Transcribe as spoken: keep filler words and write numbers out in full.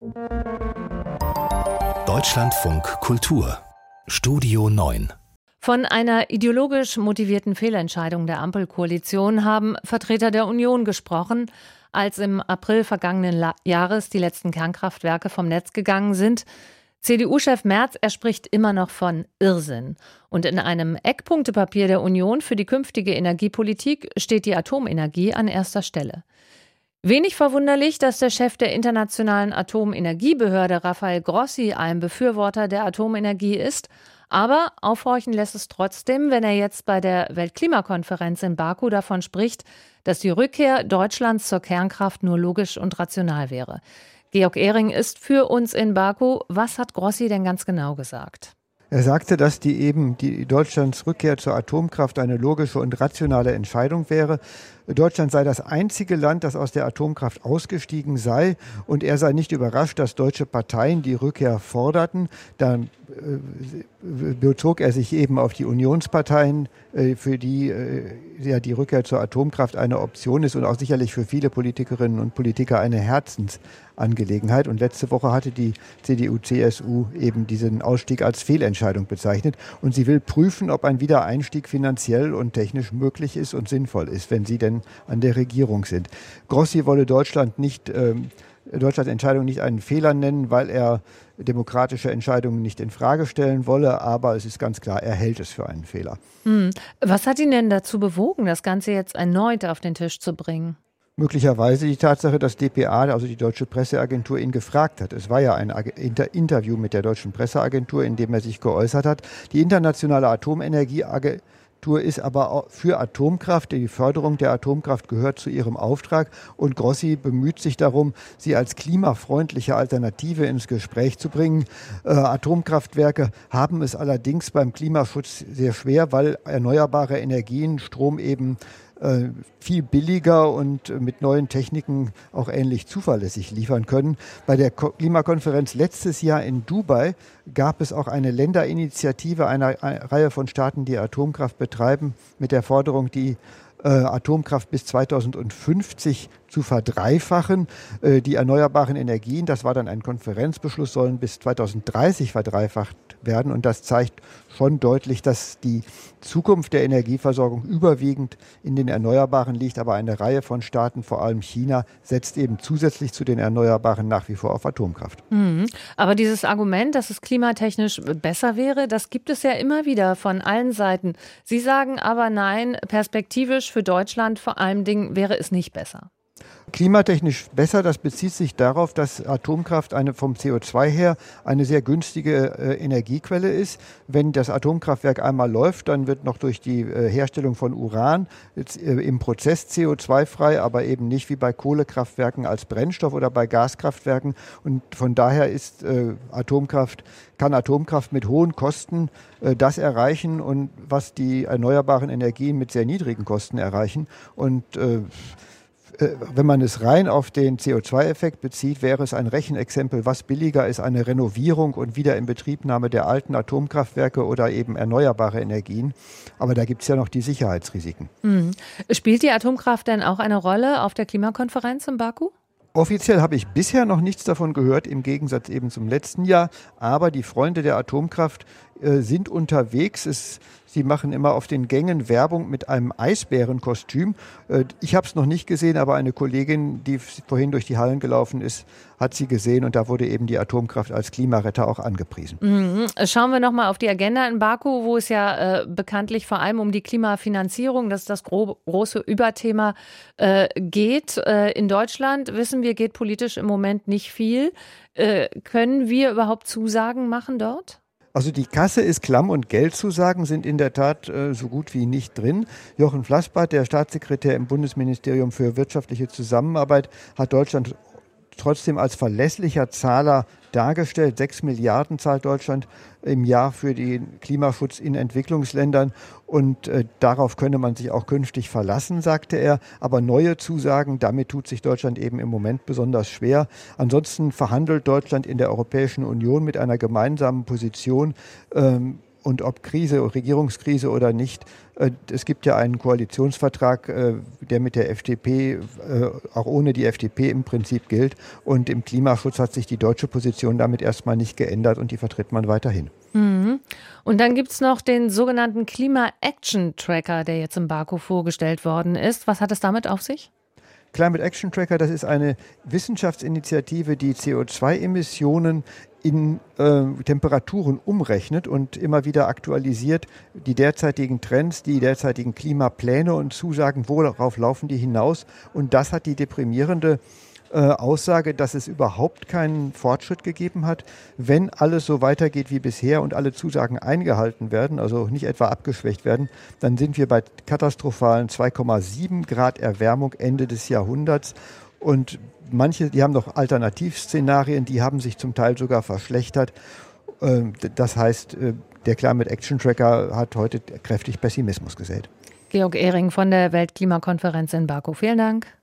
Deutschlandfunk Kultur Studio neun. Von einer ideologisch motivierten Fehlentscheidung der Ampelkoalition haben Vertreter der Union gesprochen, als im April vergangenen La- Jahres die letzten Kernkraftwerke vom Netz gegangen sind. C D U-Chef Merz, er spricht immer noch von Irrsinn. Und in einem Eckpunktepapier der Union für die künftige Energiepolitik steht die Atomenergie an erster Stelle. Wenig verwunderlich, dass der Chef der Internationalen Atomenergiebehörde, Rafael Grossi, ein Befürworter der Atomenergie ist. Aber aufhorchen lässt es trotzdem, wenn er jetzt bei der Weltklimakonferenz in Baku davon spricht, dass die Rückkehr Deutschlands zur Kernkraft nur logisch und rational wäre. Georg Ehring ist für uns in Baku. Was hat Grossi denn ganz genau gesagt? Er sagte, dass die eben die Deutschlands Rückkehr zur Atomkraft eine logische und rationale Entscheidung wäre. Deutschland sei das einzige Land, das aus der Atomkraft ausgestiegen sei, und er sei nicht überrascht, dass deutsche Parteien die Rückkehr forderten. Dann äh, bezog er sich eben auf die Unionsparteien, äh, für die äh, ja, die Rückkehr zur Atomkraft eine Option ist und auch sicherlich für viele Politikerinnen und Politiker eine Herzensangelegenheit. Und letzte Woche hatte die C D U C S U eben diesen Ausstieg als Fehlentscheidung bezeichnet. Und sie will prüfen, ob ein Wiedereinstieg finanziell und technisch möglich ist und sinnvoll ist, wenn sie denn an der Regierung sind. Grossi wolle Deutschland nicht, ähm, Deutschlands Entscheidung nicht einen Fehler nennen, weil er demokratische Entscheidungen nicht in Frage stellen wolle, aber es ist ganz klar, er hält es für einen Fehler. Hm. Was hat ihn denn dazu bewogen, das Ganze jetzt erneut auf den Tisch zu bringen? Möglicherweise die Tatsache, dass D P A, also die Deutsche Presseagentur, ihn gefragt hat. Es war ja ein Inter- Interview mit der Deutschen Presseagentur, in dem er sich geäußert hat. Die Internationale Atomenergieagentur ist aber für Atomkraft, die Förderung der Atomkraft gehört zu ihrem Auftrag, und Grossi bemüht sich darum, sie als klimafreundliche Alternative ins Gespräch zu bringen. Äh, Atomkraftwerke haben es allerdings beim Klimaschutz sehr schwer, weil erneuerbare Energien, Strom eben viel billiger und mit neuen Techniken auch ähnlich zuverlässig liefern können. Bei der Klimakonferenz letztes Jahr in Dubai gab es auch eine Länderinitiative einer Reihe von Staaten, die Atomkraft betreiben, mit der Forderung, die äh, Atomkraft bis zweitausendfünfzig zu verdreifachen. Äh, die erneuerbaren Energien, das war dann ein Konferenzbeschluss, sollen bis zweitausenddreißig verdreifacht werden. Und das zeigt schon deutlich, dass die Zukunft der Energieversorgung überwiegend in den Erneuerbaren liegt. Aber eine Reihe von Staaten, vor allem China, setzt eben zusätzlich zu den Erneuerbaren nach wie vor auf Atomkraft. Mhm. Aber dieses Argument, dass es klimatechnisch besser wäre, das gibt es ja immer wieder von allen Seiten. Sie sagen aber nein, perspektivisch für Deutschland vor allem Dingen wäre es nicht besser. Klimatechnisch besser, das bezieht sich darauf, dass Atomkraft eine vom C O zwei her eine sehr günstige äh, Energiequelle ist. Wenn das Atomkraftwerk einmal läuft, dann wird noch durch die äh, Herstellung von Uran jetzt, äh, im Prozess C O zwei frei, aber eben nicht wie bei Kohlekraftwerken als Brennstoff oder bei Gaskraftwerken. Und von daher ist äh, Atomkraft, kann Atomkraft mit hohen Kosten äh, das erreichen, und was die erneuerbaren Energien mit sehr niedrigen Kosten erreichen. Und äh, wenn man es rein auf den C O zwei Effekt bezieht, wäre es ein Rechenexempel, was billiger ist, eine Renovierung und Wiederinbetriebnahme der alten Atomkraftwerke oder eben erneuerbare Energien. Aber da gibt es ja noch die Sicherheitsrisiken. Mhm. Spielt die Atomkraft denn auch eine Rolle auf der Klimakonferenz in Baku? Offiziell habe ich bisher noch nichts davon gehört, im Gegensatz eben zum letzten Jahr. Aber die Freunde der Atomkraft äh, sind unterwegs. Es, sie machen immer auf den Gängen Werbung mit einem Eisbärenkostüm. Äh, ich habe es noch nicht gesehen, aber eine Kollegin, die vorhin durch die Hallen gelaufen ist, hat sie gesehen. Und da wurde eben die Atomkraft als Klimaretter auch angepriesen. Mhm. Schauen wir nochmal auf die Agenda in Baku, wo es ja äh, bekanntlich vor allem um die Klimafinanzierung, das ist das gro- große Überthema, äh, geht. Äh, in Deutschland, wissen wir, geht politisch im Moment nicht viel. Äh, können wir überhaupt Zusagen machen dort? Also die Kasse ist klamm und Geldzusagen sind in der Tat äh, so gut wie nicht drin. Jochen Flassbart, der Staatssekretär im Bundesministerium für wirtschaftliche Zusammenarbeit, hat Deutschland trotzdem als verlässlicher Zahler dargestellt. Sechs Milliarden zahlt Deutschland im Jahr für den Klimaschutz in Entwicklungsländern. Und äh, darauf könne man sich auch künftig verlassen, sagte er. Aber neue Zusagen, damit tut sich Deutschland eben im Moment besonders schwer. Ansonsten verhandelt Deutschland in der Europäischen Union mit einer gemeinsamen Position ähm, Und ob Krise, Regierungskrise oder nicht, äh, es gibt ja einen Koalitionsvertrag, äh, der mit der F D P, äh, auch ohne die F D P im Prinzip gilt. Und im Klimaschutz hat sich die deutsche Position damit erstmal nicht geändert und die vertritt man weiterhin. Mhm. Und dann gibt es noch den sogenannten Klima-Action-Tracker, der jetzt in Baku vorgestellt worden ist. Was hat es damit auf sich? Climate Action Tracker, das ist eine Wissenschaftsinitiative, die C O zwei Emissionen in äh, Temperaturen umrechnet und immer wieder aktualisiert die derzeitigen Trends, die derzeitigen Klimapläne und Zusagen, worauf laufen die hinaus. Und das hat die deprimierende äh, Aussage, dass es überhaupt keinen Fortschritt gegeben hat, wenn alles so weitergeht wie bisher und alle Zusagen eingehalten werden, also nicht etwa abgeschwächt werden, dann sind wir bei katastrophalen zwei Komma sieben Grad Erwärmung Ende des Jahrhunderts. Und manche, die haben noch Alternativszenarien, die haben sich zum Teil sogar verschlechtert. Das heißt, der Climate Action Tracker hat heute kräftig Pessimismus gesät. Georg Ehring von der Weltklimakonferenz in Baku. Vielen Dank.